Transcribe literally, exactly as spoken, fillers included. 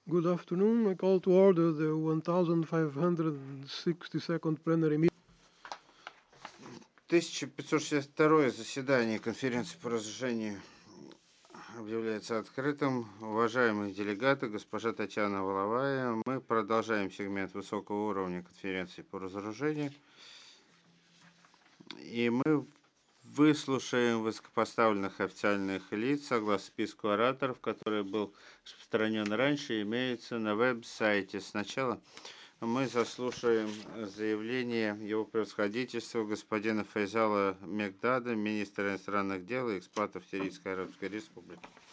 Good afternoon. I call to order the fifteen sixty-second plenary meeting. тысяча пятьсот шестьдесят второе заседание конференции по разоружению объявляется открытым. Уважаемые делегаты, госпожа Татьяна Воловая, мы продолжаем сегмент высокого уровня конференции по разоружению. И мы выслушаем высокопоставленных официальных лиц согласно списку ораторов, который был распространен раньше, имеется на веб-сайте. Сначала мы заслушаем заявление его превосходительства господина Файзала Мегдада, министра иностранных дел и экспатов Сирийской Арабской Республики.